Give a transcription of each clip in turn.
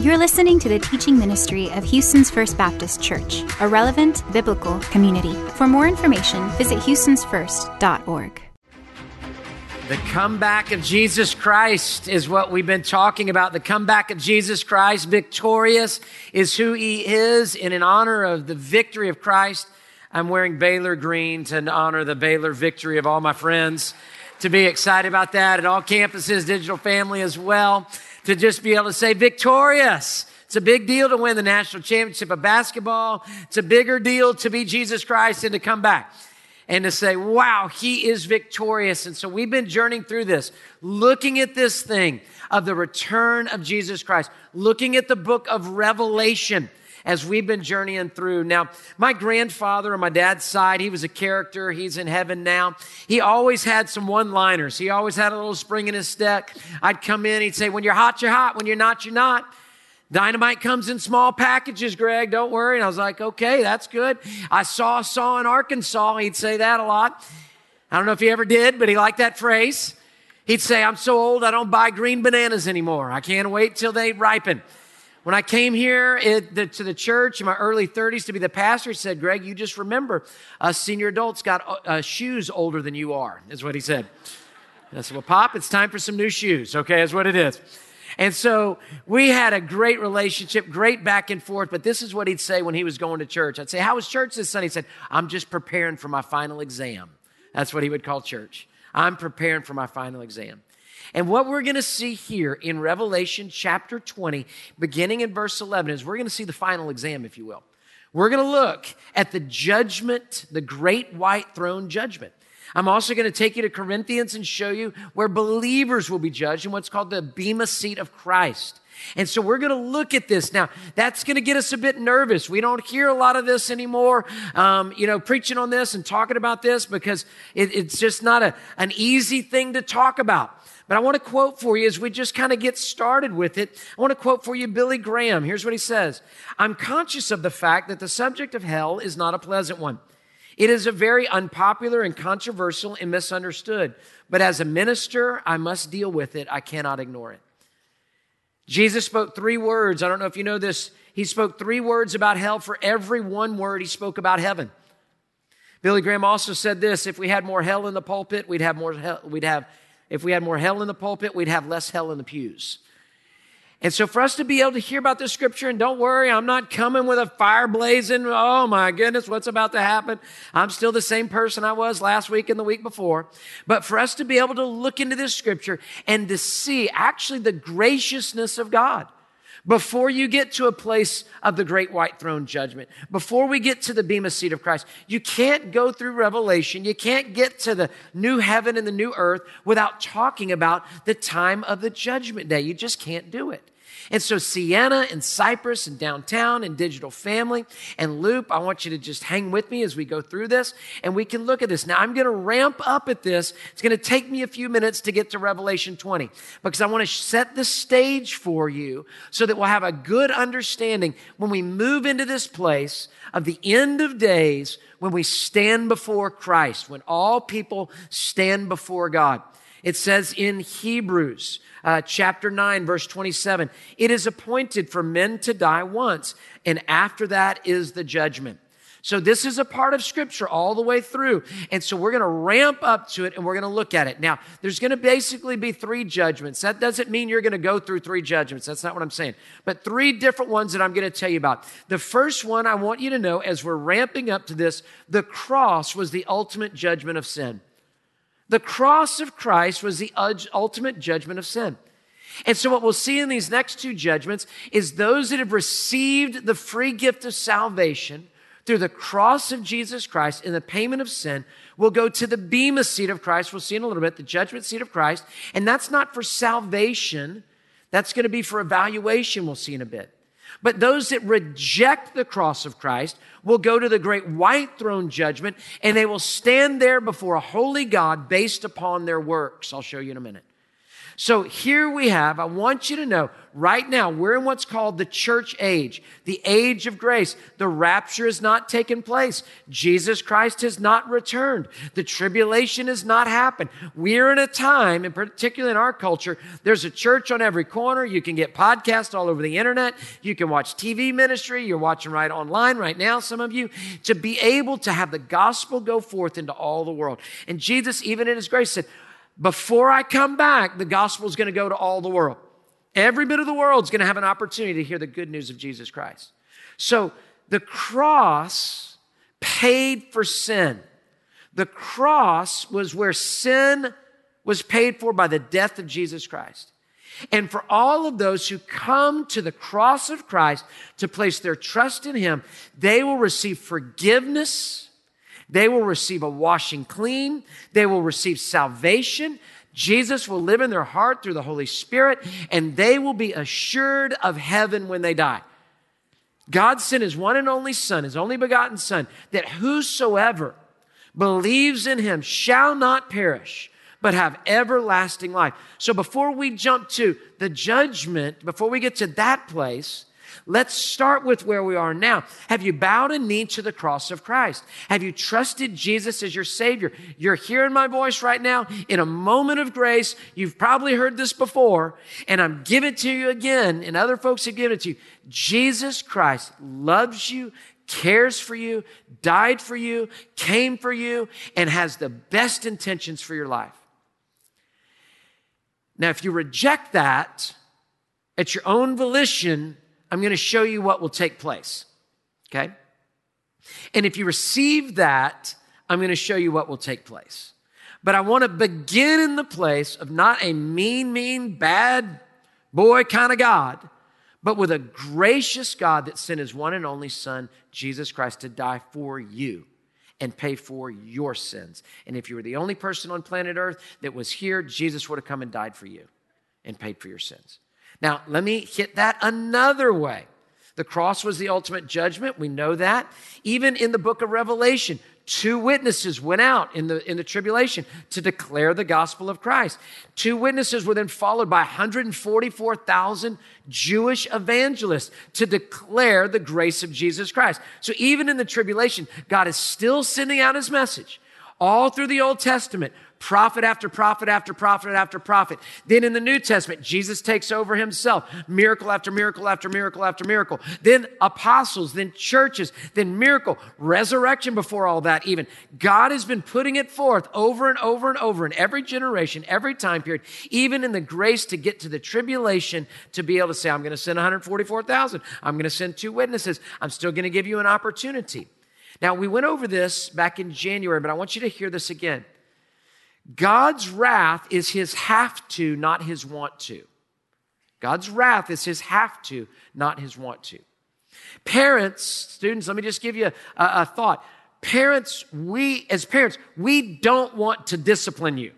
You're listening to the teaching ministry of Houston's First Baptist Church, a relevant biblical community. For more information, visit houstonsfirst.org. The comeback of Jesus Christ is what we've been talking about. The comeback of Jesus Christ, victorious, is who he is. And in honor of the victory of Christ, I'm wearing Baylor green to honor the Baylor victory of all my friends. To be excited about that at all campuses, digital family as well. To just be able to say victorious. It's a big deal to win the national championship of basketball. It's a bigger deal to be Jesus Christ and to come back and to say, wow, he is victorious. And so we've been journeying through this, looking at this thing of the return of Jesus Christ, looking at the book of Revelation as we've been journeying through. Now, my grandfather on my dad's side, he was a character. He's in heaven now. He always had some one-liners. He always had a little spring in his step. I'd come in, he'd say, when you're hot, you're hot. When you're not, you're not. Dynamite comes in small packages, Greg, don't worry. And I was like, okay, that's good. I saw in Arkansas. He'd say that a lot. I don't know if he ever did, but he liked that phrase. He'd say, I'm so old, I don't buy green bananas anymore. I can't wait till they ripen. When I came here to the church in my early 30s to be the pastor, he said, Greg, you just remember, us senior adults got shoes older than you are, is what he said. And I said, well, Pop, it's time for some new shoes, okay, is what it is. And so we had a great relationship, great back and forth, but this is what he'd say when he was going to church. I'd say, how was church this Sunday? He said, I'm just preparing for my final exam. That's what he would call church. I'm preparing for my final exam. And what we're going to see here in Revelation chapter 20, beginning in verse 11, is we're going to see the final exam, if you will. We're going to look at the judgment, the great white throne judgment. I'm also going to take you to Corinthians and show you where believers will be judged in what's called the Bema seat of Christ. And so we're going to look at this. Now, that's going to get us a bit nervous. We don't hear a lot of this anymore, preaching on this and talking about this because it's just not an easy thing to talk about. But I want to quote for you as we just kind of get started with it. I want to quote for you Billy Graham. Here's what he says. I'm conscious of the fact that the subject of hell is not a pleasant one. It is a very unpopular and controversial and misunderstood. But as a minister, I must deal with it. I cannot ignore it. Jesus spoke 3 words. I don't know if you know this. He spoke 3 words about hell for every one word he spoke about heaven. Billy Graham also said this, if we had more hell in the pulpit, we'd have more hell. If we had more hell in the pulpit, we'd have less hell in the pews. And so for us to be able to hear about this scripture, and don't worry, I'm not coming with a fire blazing, oh my goodness, what's about to happen? I'm still the same person I was last week and the week before. But for us to be able to look into this scripture and to see actually the graciousness of God, before you get to a place of the great white throne judgment, before we get to the Bema seat of Christ, you can't go through Revelation, you can't get to the new heaven and the new earth without talking about the time of the judgment day. You just can't do it. And so Sienna and Cypress and Downtown and Digital Family and Loop, I want you to just hang with me as we go through this and we can look at this. Now, I'm going to ramp up at this. It's going to take me a few minutes to get to Revelation 20 because I want to set the stage for you so that we'll have a good understanding when we move into this place of the end of days when we stand before Christ, when all people stand before God. It says in Hebrews chapter 9, verse 27, it is appointed for men to die once, and after that is the judgment. So this is a part of Scripture all the way through. And so we're going to ramp up to it, and we're going to look at it. Now, there's going to basically be 3 judgments. That doesn't mean you're going to go through 3 judgments. That's not what I'm saying. But 3 different ones that I'm going to tell you about. The first one I want you to know as we're ramping up to this, the cross was the ultimate judgment of sin. The cross of Christ was the ultimate judgment of sin. And so what we'll see in these next 2 judgments is those that have received the free gift of salvation through the cross of Jesus Christ and the payment of sin will go to the Bema seat of Christ. We'll see in a little bit, the judgment seat of Christ. And that's not for salvation. That's going to be for evaluation, we'll see in a bit. But those that reject the cross of Christ will go to the great white throne judgment, and they will stand there before a holy God based upon their works. I'll show you in a minute. So here we have, I want you to know, right now, we're in what's called the church age, the age of grace. The rapture has not taken place. Jesus Christ has not returned. The tribulation has not happened. We're in a time, and particularly in our culture, there's a church on every corner. You can get podcasts all over the internet. You can watch TV ministry. You're watching right online right now, some of you, to be able to have the gospel go forth into all the world. And Jesus, even in his grace, said, before I come back, the gospel is going to go to all the world. Every bit of the world is going to have an opportunity to hear the good news of Jesus Christ. So the cross paid for sin. The cross was where sin was paid for by the death of Jesus Christ. And for all of those who come to the cross of Christ to place their trust in him, they will receive forgiveness. They will receive a washing clean. They will receive salvation. Jesus will live in their heart through the Holy Spirit, and they will be assured of heaven when they die. God sent his one and only Son, his only begotten Son, that whosoever believes in him shall not perish, but have everlasting life. So before we jump to the judgment, before we get to that place, let's start with where we are now. Have you bowed a knee to the cross of Christ? Have you trusted Jesus as your Savior? You're hearing my voice right now in a moment of grace. You've probably heard this before, and I'm giving it to you again, and other folks have given it to you. Jesus Christ loves you, cares for you, died for you, came for you, and has the best intentions for your life. Now, if you reject that at your own volition, I'm going to show you what will take place, okay? And if you receive that, I'm going to show you what will take place. But I want to begin in the place of not a mean, bad boy kind of God, but with a gracious God that sent his one and only Son, Jesus Christ, to die for you and pay for your sins. And if you were the only person on planet Earth that was here, Jesus would have come and died for you and paid for your sins. Now, let me hit that another way. The cross was the ultimate judgment. We know that. Even in the book of Revelation, 2 witnesses went out in the tribulation to declare the gospel of Christ. 2 witnesses were then followed by 144,000 Jewish evangelists to declare the grace of Jesus Christ. So even in the tribulation, God is still sending out his message all through the Old Testament. Prophet after prophet after prophet after prophet. Then in the New Testament, Jesus takes over himself. Miracle after miracle after miracle after miracle. Then apostles, then churches, then miracle. Resurrection before all that even. God has been putting it forth over and over and over in every generation, every time period, even in the grace to get to the tribulation to be able to say, I'm going to send 144,000. I'm going to send 2 witnesses. I'm still going to give you an opportunity. Now, we went over this back in January, but I want you to hear this again. God's wrath is his have to, not his want to. God's wrath is his have to, not his want to. Parents, students, let me just give you a thought. Parents, we don't want to discipline you.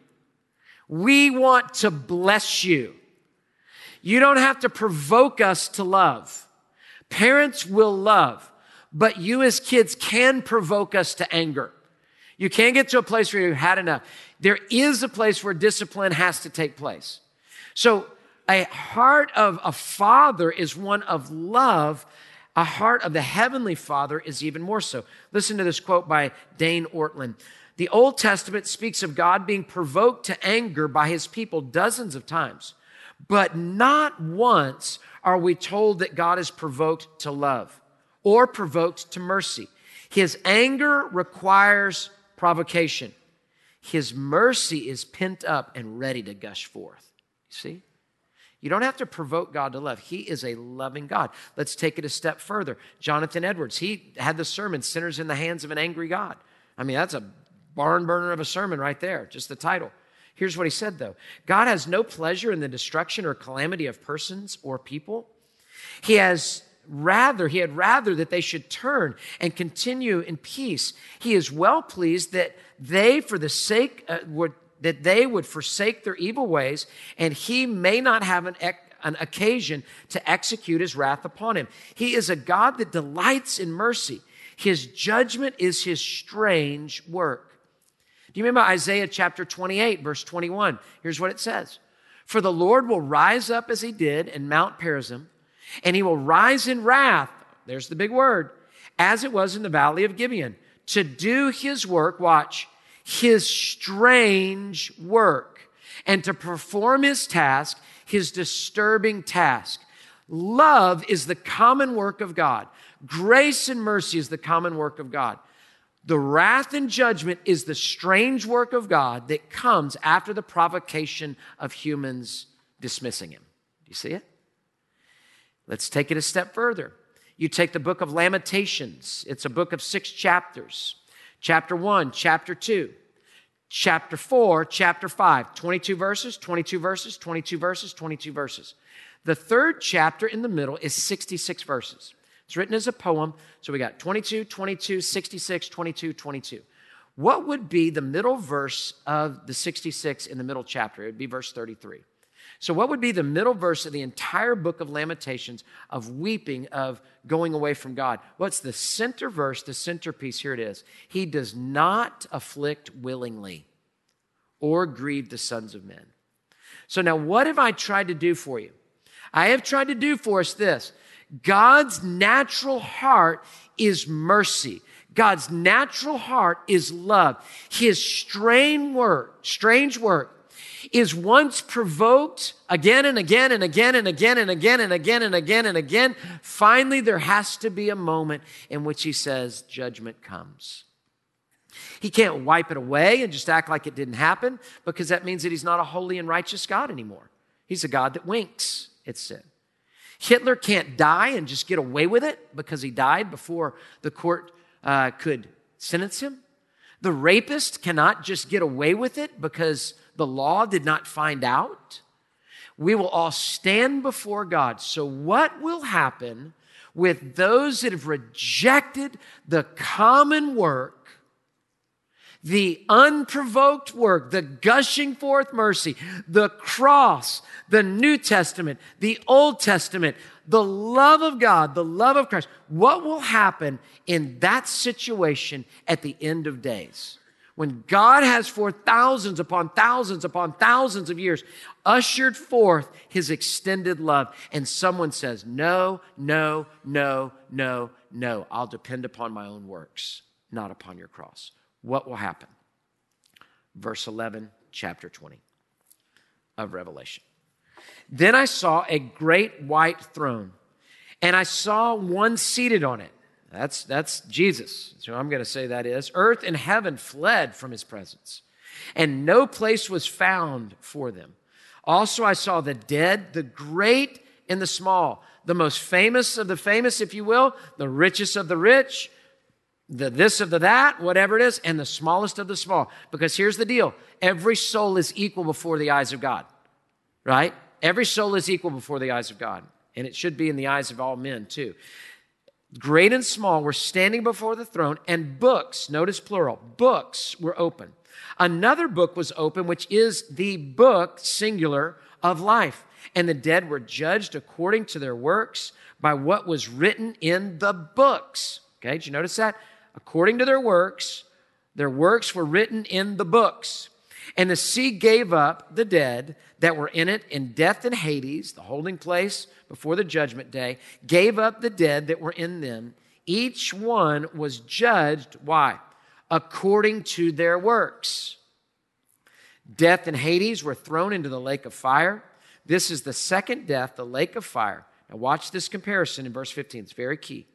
We want to bless you. You don't have to provoke us to love. Parents will love, but you as kids can provoke us to anger. You can't get to a place where you've had enough. There is a place where discipline has to take place. So a heart of a father is one of love. A heart of the Heavenly Father is even more so. Listen to this quote by Dane Ortlund. The Old Testament speaks of God being provoked to anger by his people dozens of times, but not once are we told that God is provoked to love or provoked to mercy. His anger requires provocation. His mercy is pent up and ready to gush forth. You see? You don't have to provoke God to love. He is a loving God. Let's take it a step further. Jonathan Edwards, he had the sermon, Sinners in the Hands of an Angry God. I mean, that's a barn burner of a sermon right there, just the title. Here's what he said, though. God has no pleasure in the destruction or calamity of persons or people. He had rather that they should turn and continue in peace. He is well pleased that they, for the sake that they would forsake their evil ways, and he may not have an occasion to execute his wrath upon him. He is a God that delights in mercy. His judgment is his strange work. Do you remember Isaiah chapter 28, verse 21? Here's what it says. For the Lord will rise up as he did in Mount Perazim, and he will rise in wrath, there's the big word, as it was in the valley of Gibeon, to do his work, watch, his strange work, and to perform his task, his disturbing task. Love is the common work of God. Grace and mercy is the common work of God. The wrath and judgment is the strange work of God that comes after the provocation of humans dismissing him. Do you see it? Let's take it a step further. You take the book of Lamentations. It's a book of 6 chapters. Chapter 1, chapter 2, chapter 4, chapter 5. 22 verses, 22 verses, 22 verses, 22 verses. The third chapter in the middle is 66 verses. It's written as a poem. So we got 22, 22, 66, 22, 22. What would be the middle verse of the 66 in the middle chapter? It would be verse 33. So what would be the middle verse of the entire book of Lamentations, of weeping, of going away from God? What's the center verse, the centerpiece? Here it is. He does not afflict willingly or grieve the sons of men. So now what have I tried to do for you? I have tried to do for us this. God's natural heart is mercy. God's natural heart is love. His strange work is once provoked again and again and again and again and again and again and again and again. Finally, there has to be a moment in which he says, judgment comes. He can't wipe it away and just act like it didn't happen, because that means that he's not a holy and righteous God anymore. He's a God that winks at sin. Hitler can't die and just get away with it because he died before the court could sentence him. The rapist cannot just get away with it because the law did not find out. We will all stand before God. So what will happen with those that have rejected the common work, the unprovoked work, the gushing forth mercy, the cross, the New Testament, the Old Testament, the love of God, the love of Christ? What will happen in that situation at the end of days? When God has for thousands upon thousands upon thousands of years ushered forth his extended love, and someone says, no, no, no, no, no, I'll depend upon my own works, not upon your cross. What will happen? Verse 11, chapter 20 of Revelation. Then I saw a great white throne, and I saw one seated on it. That's Jesus. So I'm going to say that is. Earth and heaven fled from his presence, and no place was found for them. Also I saw the dead, the great and the small, the most famous of the famous, if you will, the richest of the rich, the this of the that, whatever it is, and the smallest of the small. Because here's the deal. Every soul is equal before the eyes of God, right? Every soul is equal before the eyes of God. And it should be in the eyes of all men too. Great and small were standing before the throne, and books, notice plural, books were open. Another book was open, which is the book, singular, of life. And the dead were judged according to their works by what was written in the books. Okay, did you notice that? According to their works were written in the books. And the sea gave up the dead that were in it, in death and Hades, the holding place before the judgment day, gave up the dead that were in them. Each one was judged, why? According to their works. Death and Hades were thrown into the lake of fire. This is the second death, the lake of fire. Now watch this comparison in verse 15. It's very key.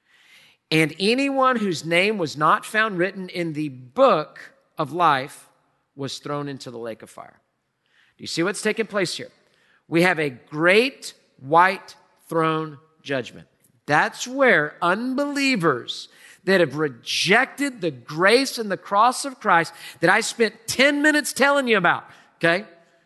And anyone whose name was not found written in the book of life was thrown into the lake of fire. Do you see what's taking place here? We have a great white throne judgment. That's where unbelievers that have rejected the grace and the cross of Christ that I spent 10 minutes telling you about, okay?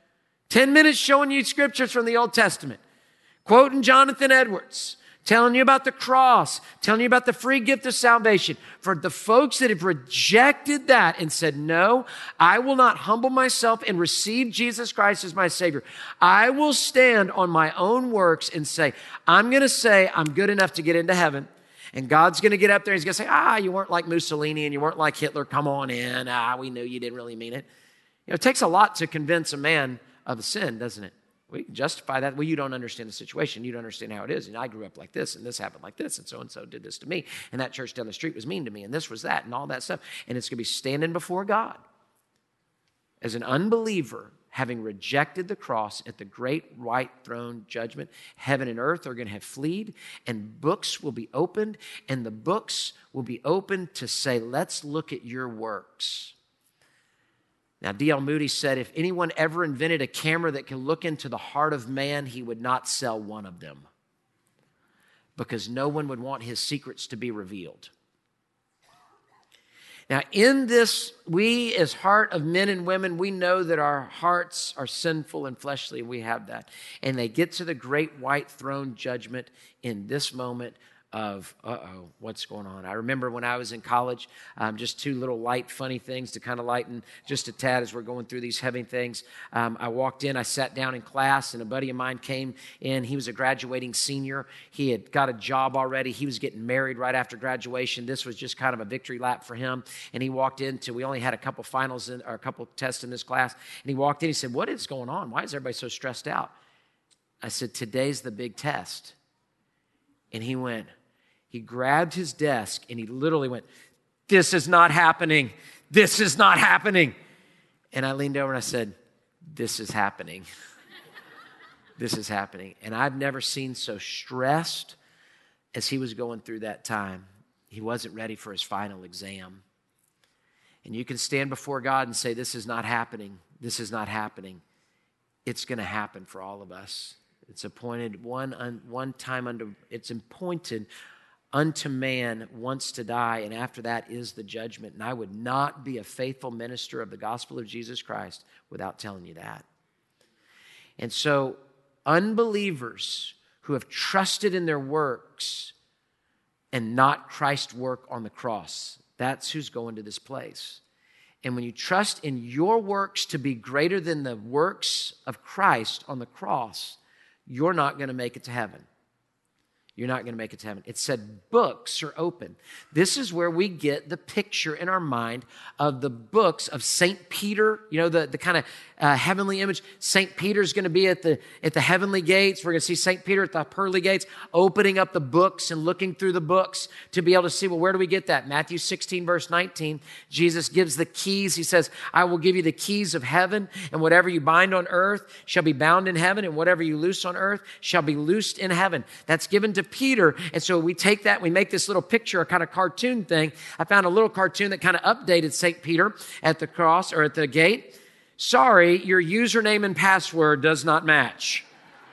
10 minutes showing you scriptures from the Old Testament, quoting Jonathan Edwards, telling you about the cross, telling you about the free gift of salvation. For the folks that have rejected that and said, no, I will not humble myself and receive Jesus Christ as my Savior. I will stand on my own works and say, I'm going to say I'm good enough to get into heaven. And God's going to get up there and he's going to say, you weren't like Mussolini and you weren't like Hitler. Come on in. We knew you didn't really mean it. It takes a lot to convince a man of a sin, doesn't it? We can justify that. Well, you don't understand the situation. You don't understand how it is. And I grew up like this, and this happened like this, and so did this to me. And that church down the street was mean to me, and this was that, and all that stuff. And it's going to be standing before God as an unbeliever, having rejected the cross at the great white throne judgment. Heaven and earth are going to have fled, and books will be opened, and the books will be opened to say, let's look at your works. Now, D.L. Moody said, if anyone ever invented a camera that can look into the heart of man, he would not sell one of them, because no one would want his secrets to be revealed. Now, in this, we as heart of men and women, we know that our hearts are sinful and fleshly, and we have that. And they get to the great white throne judgment in this moment of, what's going on? I remember when I was in college, just two little light, funny things to kind of lighten just a tad as we're going through these heavy things. I walked in, I sat down in class, and a buddy of mine came in. He was a graduating senior. He had got a job already. He was getting married right after graduation. This was just kind of a victory lap for him. And he walked into, we only had a couple finals or a couple tests in this class. And he walked in, he said, what is going on? Why is everybody so stressed out? I said, today's the big test. And he grabbed his desk and he literally went, this is not happening. This is not happening. And I leaned over and I said, this is happening. This is happening. And I've never seen so stressed as he was going through that time. He wasn't ready for his final exam. And you can stand before God and say, this is not happening. This is not happening. It's going to happen for all of us. It's appointed one time it's appointed unto man once to die, and after that is the judgment. And I would not be a faithful minister of the gospel of Jesus Christ without telling you that. And so unbelievers who have trusted in their works and not Christ's work on the cross, that's who's going to this place. And when you trust in your works to be greater than the works of Christ on the cross, you're not going to make it to heaven. You're not going to make it to heaven. It said books are open. This is where we get the picture in our mind of the books of St. Peter, you know, the kind of heavenly image. St. Peter's going to be at the heavenly gates. We're going to see St. Peter at the pearly gates, opening up the books and looking through the books to be able to see, well, where do we get that? Matthew 16, verse 19, Jesus gives the keys. He says, I will give you the keys of heaven, and whatever you bind on earth shall be bound in heaven, and whatever you loose on earth shall be loosed in heaven. That's given to Peter. And so we take that, we make this little picture, a kind of cartoon thing. I found a little cartoon that kind of updated St. Peter at the cross or at the gate. Sorry, your username and password does not match.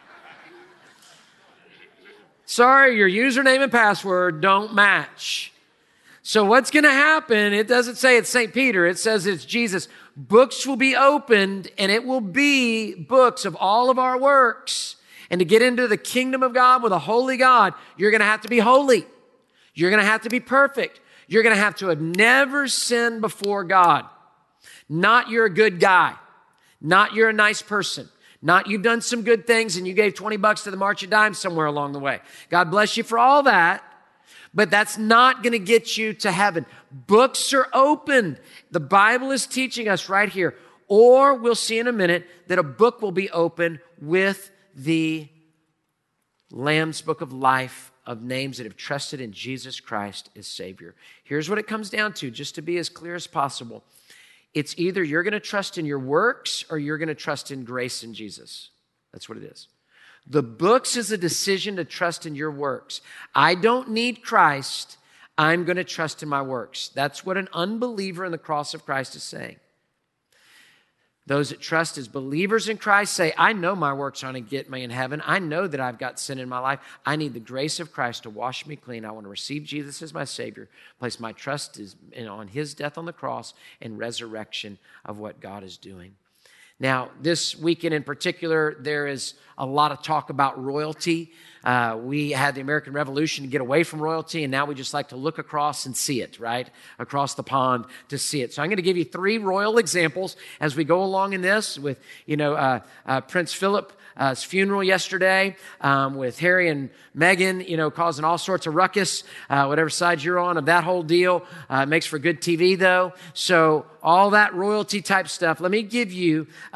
Sorry, your username and password don't match. So what's going to happen? It doesn't say it's St. Peter. It says it's Jesus. Books will be opened, and it will be books of all of our works. And to get into the kingdom of God with a holy God, you're going to have to be holy. You're going to have to be perfect. You're going to have never sinned before God. Not you're a good guy. Not you're a nice person. Not you've done some good things and you gave $20 to the March of Dimes somewhere along the way. God bless you for all that. But that's not going to get you to heaven. Books are opened. The Bible is teaching us right here. Or we'll see in a minute that a book will be open with the Lamb's Book of Life of names that have trusted in Jesus Christ as Savior. Here's what it comes down to, just to be as clear as possible. It's either you're going to trust in your works or you're going to trust in grace in Jesus. That's what it is. The books is a decision to trust in your works. I don't need Christ. I'm going to trust in my works. That's what an unbeliever in the cross of Christ is saying. Those that trust as believers in Christ say, I know my works aren't going to get me in heaven. I know that I've got sin in my life. I need the grace of Christ to wash me clean. I want to receive Jesus as my Savior. Place my trust on His death on the cross and resurrection of what God is doing. Now, this weekend in particular, there is a lot of talk about royalty. We had the American Revolution to get away from royalty, and now we just like to look across and see it, right? Across the pond to see it. So I'm going to give you 3 royal examples as we go along in this with, Prince Philip's funeral yesterday, with Harry and Meghan, causing all sorts of ruckus, whatever side you're on of that whole deal. Makes for good TV though. So all that royalty type stuff. Let me give you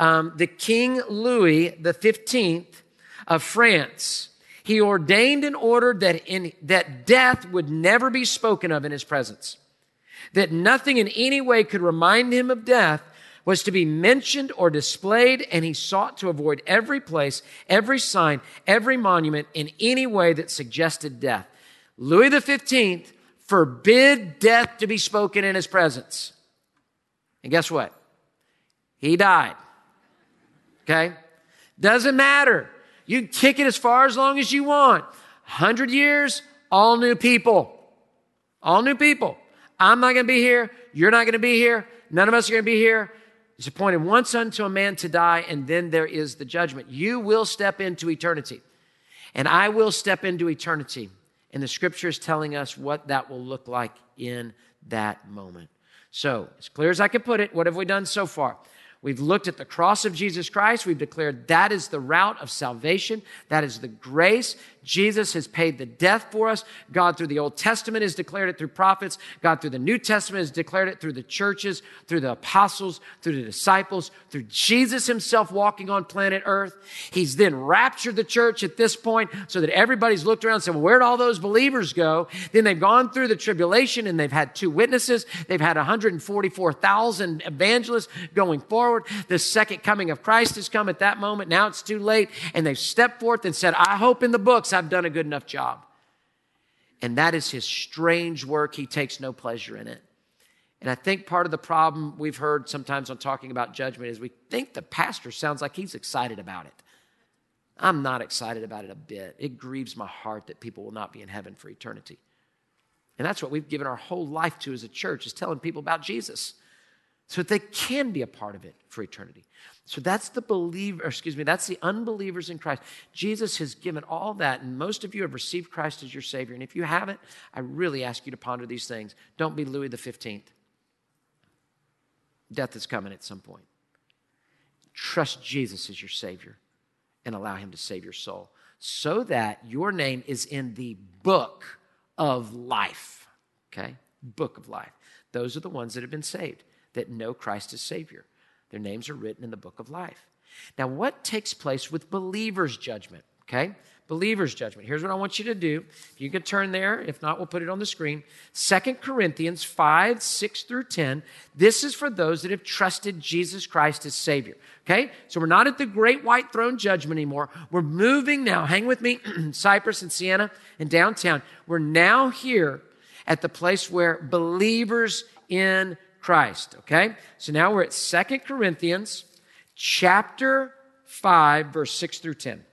the King Louis the 15th of France, he ordained and ordered that death would never be spoken of in his presence, that nothing in any way could remind him of death was to be mentioned or displayed, and he sought to avoid every place, every sign, every monument in any way that suggested death. Louis XV forbid death to be spoken in his presence. And guess what? He died. Okay? Doesn't matter. You can kick it as far as long as you want. 100 years, all new people. All new people. I'm not going to be here. You're not going to be here. None of us are going to be here. It's appointed once unto a man to die, and then there is the judgment. You will step into eternity, and I will step into eternity. And the scripture is telling us what that will look like in that moment. So, as clear as I can put it, what have we done so far? We've looked at the cross of Jesus Christ. We've declared that is the route of salvation. That is the grace. Jesus has paid the death for us. God through the Old Testament has declared it through prophets. God through the New Testament has declared it through the churches, through the apostles, through the disciples, through Jesus himself walking on planet Earth. He's then raptured the church at this point so that everybody's looked around and said, well, where'd all those believers go? Then they've gone through the tribulation and they've had 2 witnesses. They've had 144,000 evangelists going forward. The second coming of Christ has come at that moment. Now it's too late. And they've stepped forth and said, I hope in the books I've done a good enough job. And that is his strange work. He takes no pleasure in it. And I think part of the problem we've heard sometimes on talking about judgment is we think the pastor sounds like he's excited about it. I'm not excited about it a bit. It grieves my heart that people will not be in heaven for eternity. And that's what we've given our whole life to as a church, is telling people about Jesus so that they can be a part of it for eternity. So that's the that's the unbelievers in Christ. Jesus has given all that, and most of you have received Christ as your Savior. And if you haven't, I really ask you to ponder these things. Don't be Louis XV. Death is coming at some point. Trust Jesus as your Savior and allow him to save your soul so that your name is in the book of life. Okay? Book of life. Those are the ones that have been saved, that know Christ as Savior. Their names are written in the book of life. Now, what takes place with believers' judgment? Okay? Believers' judgment. Here's what I want you to do. If you can turn there. If not, we'll put it on the screen. 2 Corinthians 5, 6 through 10. This is for those that have trusted Jesus Christ as Savior. Okay? So we're not at the great white throne judgment anymore. We're moving now. Hang with me. Cypress and Sienna and downtown. We're now here at the place where believers in Christ, okay? So now we're at 2 Corinthians chapter 5, verse 6 through 10.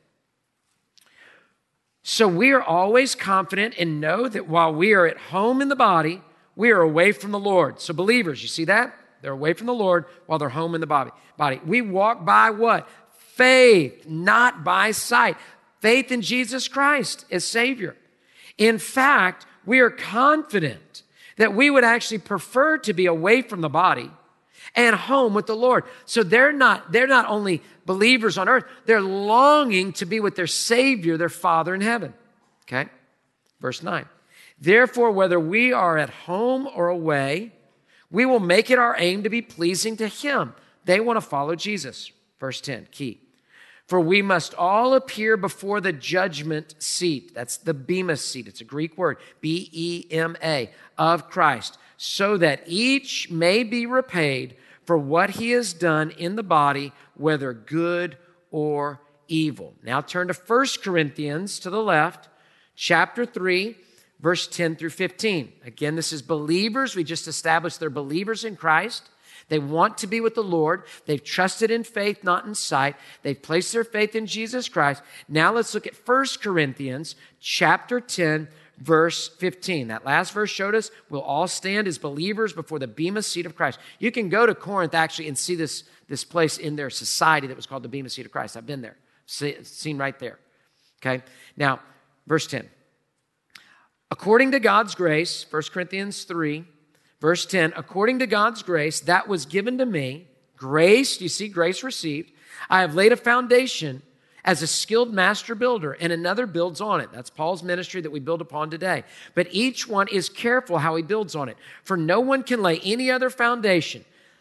So we are always confident and know that while we are at home in the body, we are away from the Lord. So believers, you see that? They're away from the Lord while they're home in the body. We walk by what? Faith, not by sight. Faith in Jesus Christ as Savior. In fact, we are confident that we would actually prefer to be away from the body and home with the Lord. So they're not only believers on earth, they're longing to be with their Savior, their Father in heaven. Okay? Verse 9. Therefore, whether we are at home or away, we will make it our aim to be pleasing to Him. They want to follow Jesus. Verse 10, key. For we must all appear before the judgment seat. That's the Bema seat. It's a Greek word, B-E-M-A, of Christ, so that each may be repaid for what he has done in the body, whether good or evil. Now turn to 1 Corinthians to the left, chapter 3, verse 10 through 15. Again, this is believers. We just established they're believers in Christ. They want to be with the Lord. They've trusted in faith, not in sight. They've placed their faith in Jesus Christ. Now let's look at 1 Corinthians chapter 10, verse 15. That last verse showed us we'll all stand as believers before the Bema seat of Christ. You can go to Corinth actually and see this place in their society that was called the Bema seat of Christ. I've been there, seen right there. Okay, now verse 10. According to God's grace, 1 Corinthians 3, verse 10, according to God's grace that was given to me, grace, you see, grace received, I have laid a foundation as a skilled master builder, and another builds on it. That's Paul's ministry that we build upon today. But each one is careful how he builds on it. For no one can lay any other foundation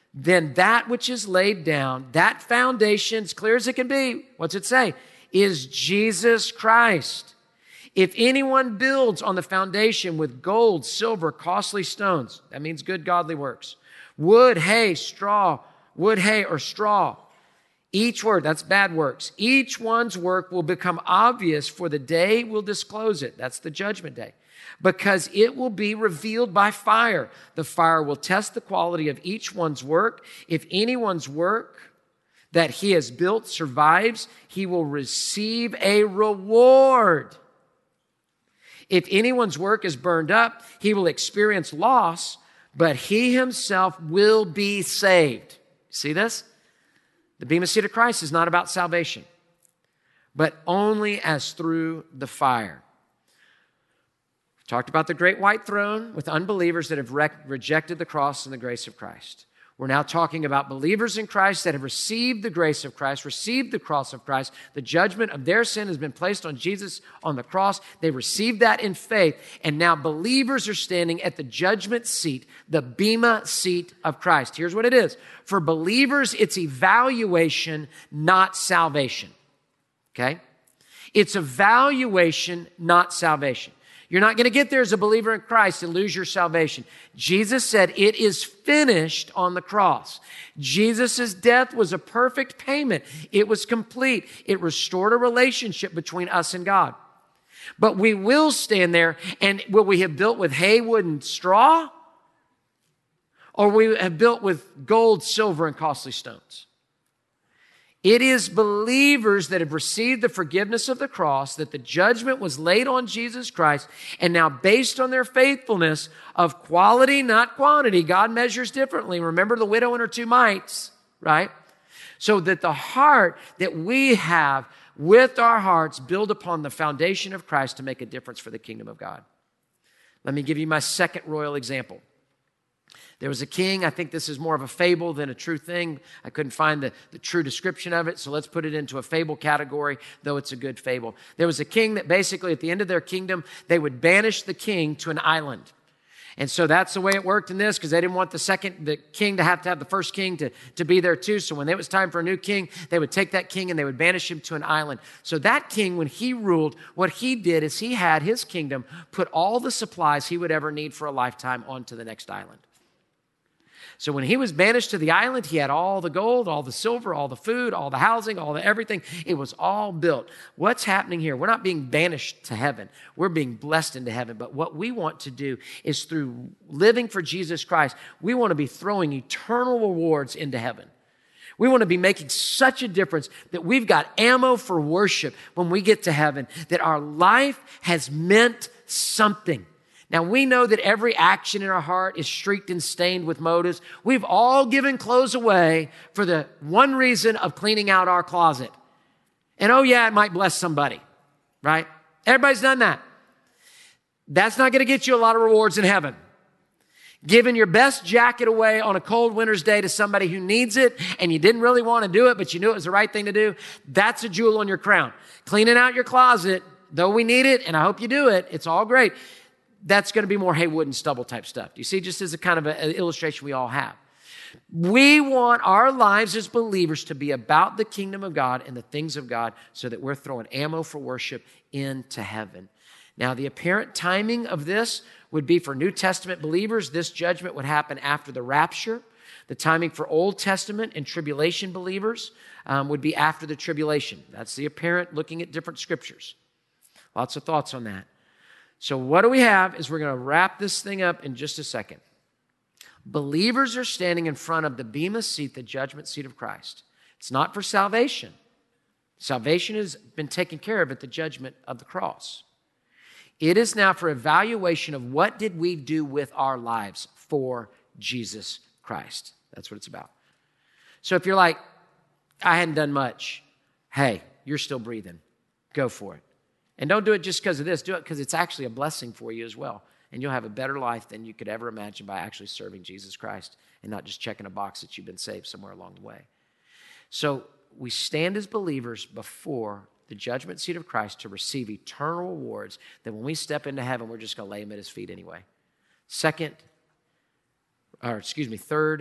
then that which is laid down, that foundation, as clear as it can be, what's it say? Is Jesus Christ. If anyone builds on the foundation with gold, silver, costly stones, that means good godly works, wood, hay, or straw, each word, that's bad works. Each one's work will become obvious, for the day will disclose it. That's the judgment day. Because it will be revealed by fire. The fire will test the quality of each one's work. If anyone's work that he has built survives, he will receive a reward. If anyone's work is burned up, he will experience loss, but he himself will be saved. See this? The Bema Seat of Christ is not about salvation, but only as through the fire. We've talked about the great white throne with unbelievers that have rejected the cross and the grace of Christ. We're now talking about believers in Christ that have received the grace of Christ, received the cross of Christ. The judgment of their sin has been placed on Jesus on the cross. They received that in faith. And now believers are standing at the judgment seat, the Bema Seat of Christ. Here's what it is. For believers, it's evaluation, not salvation. Okay? It's evaluation, not salvation. You're not going to get there as a believer in Christ and lose your salvation. Jesus said it is finished on the cross. Jesus' death was a perfect payment. It was complete. It restored a relationship between us and God. But we will stand there, and will we have built with hay, wood, and straw? Or we have built with gold, silver, and costly stones? It is believers that have received the forgiveness of the cross, that the judgment was laid on Jesus Christ, and now based on their faithfulness of quality, not quantity, God measures differently. Remember the widow and her 2 mites, right? So that the heart that we have with our hearts build upon the foundation of Christ to make a difference for the kingdom of God. Let me give you my second royal example. There was a king. I think this is more of a fable than a true thing. I couldn't find the true description of it, so let's put it into a fable category, though it's a good fable. There was a king that basically at the end of their kingdom, they would banish the king to an island. And so that's the way it worked in this, because they didn't want the king to have the first king to be there too. So when it was time for a new king, they would take that king and they would banish him to an island. So that king, when he ruled, what he did is he had his kingdom put all the supplies he would ever need for a lifetime onto the next island. So when he was banished to the island, he had all the gold, all the silver, all the food, all the housing, all the everything. It was all built. What's happening here? We're not being banished to heaven. We're being blessed into heaven. But what we want to do is through living for Jesus Christ, we want to be throwing eternal rewards into heaven. We want to be making such a difference that we've got ammo for worship when we get to heaven, that our life has meant something. Now, we know that every action in our heart is streaked and stained with motives. We've all given clothes away for the one reason of cleaning out our closet. And oh yeah, it might bless somebody, right? Everybody's done that. That's not going to get you a lot of rewards in heaven. Giving your best jacket away on a cold winter's day to somebody who needs it and you didn't really want to do it, but you knew it was the right thing to do, that's a jewel on your crown. Cleaning out your closet, though we need it, and I hope you do it, it's all great. That's going to be more hay, wood, and stubble type stuff. You see, just as a kind of an illustration we all have. We want our lives as believers to be about the kingdom of God and the things of God so that we're throwing ammo for worship into heaven. Now, the apparent timing of this would be for New Testament believers. This judgment would happen after the rapture. The timing for Old Testament and tribulation believers would be after the tribulation. That's the apparent looking at different scriptures. Lots of thoughts on that. So what do we have is we're going to wrap this thing up in just a second. Believers are standing in front of the Bema Seat, the judgment seat of Christ. It's not for salvation. Salvation has been taken care of at the judgment of the cross. It is now for evaluation of what did we do with our lives for Jesus Christ. That's what it's about. So if you're like, I hadn't done much, hey, you're still breathing. Go for it. And don't do it just because of this. Do it because it's actually a blessing for you as well. And you'll have a better life than you could ever imagine by actually serving Jesus Christ and not just checking a box that you've been saved somewhere along the way. So we stand as believers before the judgment seat of Christ to receive eternal rewards that when we step into heaven, we're just going to lay them at his feet anyway. Third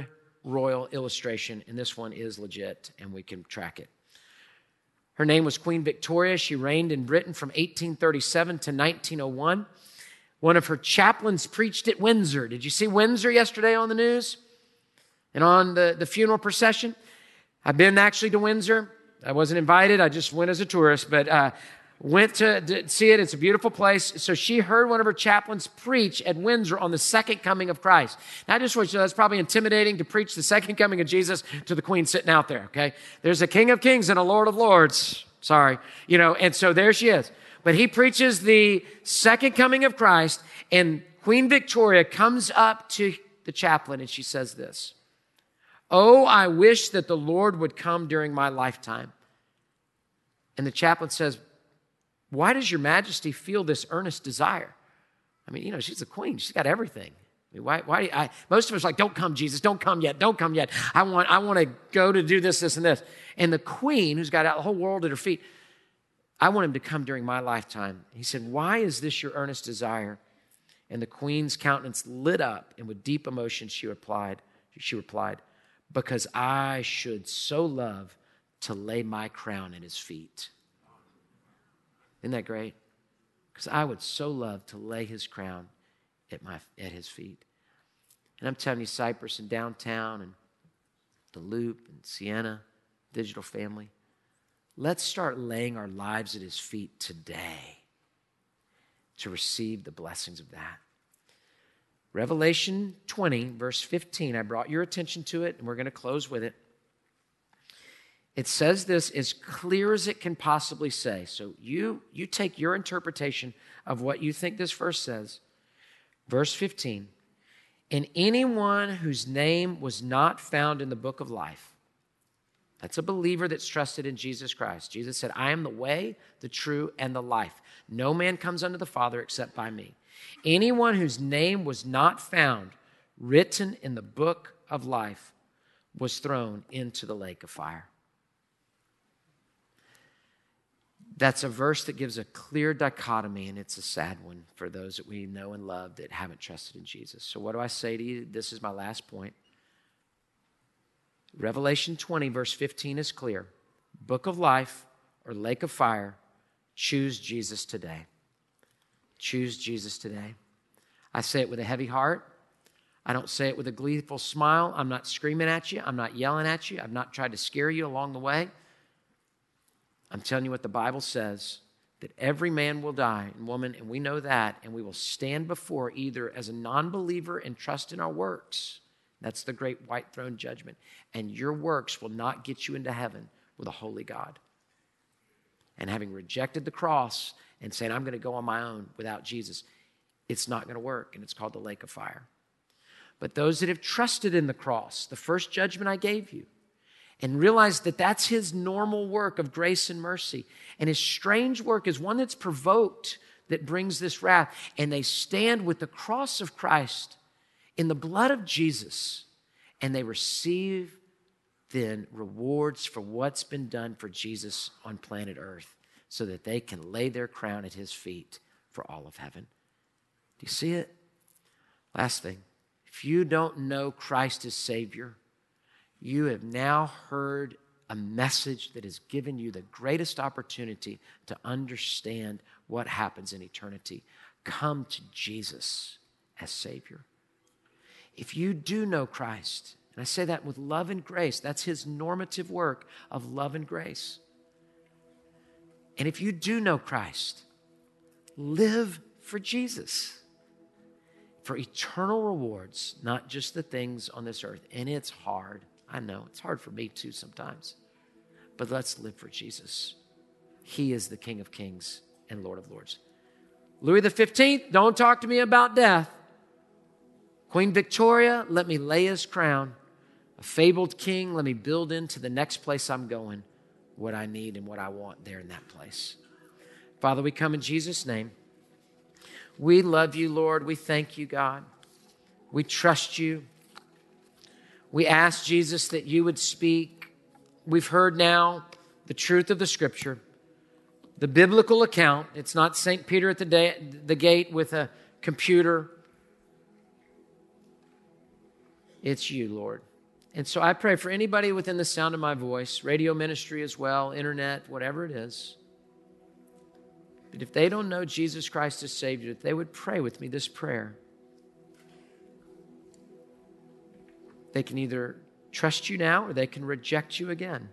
royal illustration, and this one is legit, and we can track it. Her name was Queen Victoria. She reigned in Britain from 1837 to 1901. One of her chaplains preached at Windsor. Did you see Windsor yesterday on the news and on the funeral procession? I've been actually to Windsor. I wasn't invited. I just went as a tourist, but went to see it. It's a beautiful place. So she heard one of her chaplains preach at Windsor on the second coming of Christ. Now, I just want you to know that's probably intimidating to preach the second coming of Jesus to the Queen sitting out there, okay? There's a King of Kings and a Lord of Lords. Sorry. And so there she is. But he preaches the second coming of Christ, and Queen Victoria comes up to the chaplain and she says this, "Oh, I wish that the Lord would come during my lifetime." And the chaplain says, "Why does your majesty feel this earnest desire?" I mean, she's a queen. She's got everything. I mean, most of us are like, "Don't come, Jesus. Don't come yet. Don't come yet. I want to go to do this, this, and this." And the queen, who's got the whole world at her feet, "I want him to come during my lifetime." He said, "Why is this your earnest desire?" And the queen's countenance lit up, and with deep emotion she replied, "Because I should so love to lay my crown at his feet." Isn't that great? Because I would so love to lay his crown at his feet. And I'm telling you, Cypress and downtown and the Loop and Sienna, Digital Family, let's start laying our lives at his feet today to receive the blessings of that. Revelation 20, verse 15, I brought your attention to it, and we're going to close with it. It says this as clear as it can possibly say. So you take your interpretation of what you think this verse says. Verse 15, "And anyone whose name was not found in the book of life," that's a believer that's trusted in Jesus Christ. Jesus said, "I am the way, the truth, and the life. No man comes unto the Father except by me." Anyone whose name was not found written in the book of life was thrown into the lake of fire. That's a verse that gives a clear dichotomy, and it's a sad one for those that we know and love that haven't trusted in Jesus. So what do I say to you? This is my last point. Revelation 20, verse 15 is clear. Book of life or lake of fire, choose Jesus today. Choose Jesus today. I say it with a heavy heart. I don't say it with a gleeful smile. I'm not screaming at you. I'm not yelling at you. I've not tried to scare you along the way. I'm telling you what the Bible says, that every man will die and woman, and we know that, and we will stand before either as a non-believer and trust in our works. That's the great white throne judgment. And your works will not get you into heaven with a holy God. And having rejected the cross and saying, "I'm going to go on my own without Jesus," it's not going to work, and it's called the lake of fire. But those that have trusted in the cross, the first judgment I gave you, and realize that that's his normal work of grace and mercy, and his strange work is one that's provoked that brings this wrath, and they stand with the cross of Christ in the blood of Jesus, and they receive then rewards for what's been done for Jesus on planet Earth, so that they can lay their crown at his feet for all of heaven. Do you see it? Last thing, if you don't know Christ as Savior, you have now heard a message that has given you the greatest opportunity to understand what happens in eternity. Come to Jesus as Savior. If you do know Christ, and I say that with love and grace, that's his normative work of love and grace. And if you do know Christ, live for Jesus, for eternal rewards, not just the things on this earth. And it's hard. I know it's hard for me too sometimes, but let's live for Jesus. He is the King of Kings and Lord of Lords. Louis XV, don't talk to me about death. Queen Victoria, let me lay his crown. A fabled king, let me build into the next place I'm going what I need and what I want there in that place. Father, we come in Jesus' name. We love you, Lord. We thank you, God. We trust you. We ask, Jesus, that you would speak. We've heard now the truth of the Scripture, the biblical account. It's not St. Peter at the gate with a computer. It's you, Lord. And so I pray for anybody within the sound of my voice, radio ministry as well, internet, whatever it is. But if they don't know Jesus Christ as Savior, that they would pray with me this prayer. They can either trust you now or they can reject you again.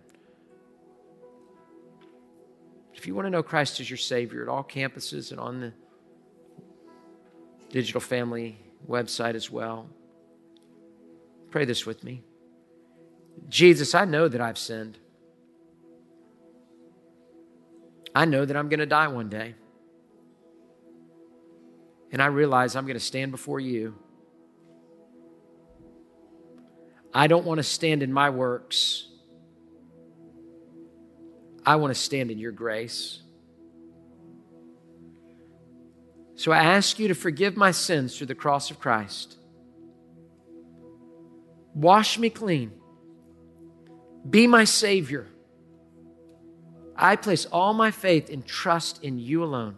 If you want to know Christ as your Savior at all campuses and on the Digital Family website as well, pray this with me. Jesus, I know that I've sinned. I know that I'm going to die one day. And I realize I'm going to stand before you. I don't want to stand in my works. I want to stand in your grace. So I ask you to forgive my sins through the cross of Christ. Wash me clean. Be my Savior. I place all my faith and trust in you alone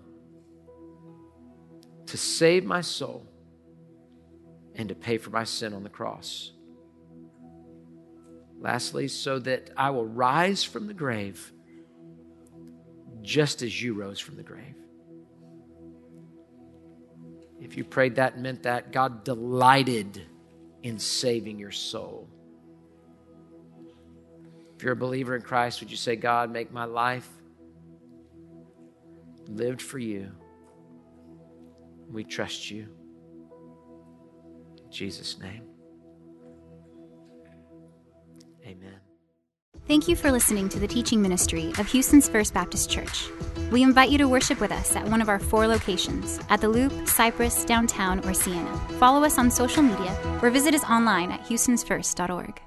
to save my soul and to pay for my sin on the cross. Lastly, so that I will rise from the grave just as you rose from the grave. If you prayed that and meant that, God delighted in saving your soul. If you're a believer in Christ, would you say, God, make my life lived for you. We trust you. In Jesus' name, amen. Thank you for listening to the teaching ministry of Houston's First Baptist Church. We invite you to worship with us at one of our 4 locations, at The Loop, Cypress, Downtown, or Sienna. Follow us on social media or visit us online at houstonsfirst.org.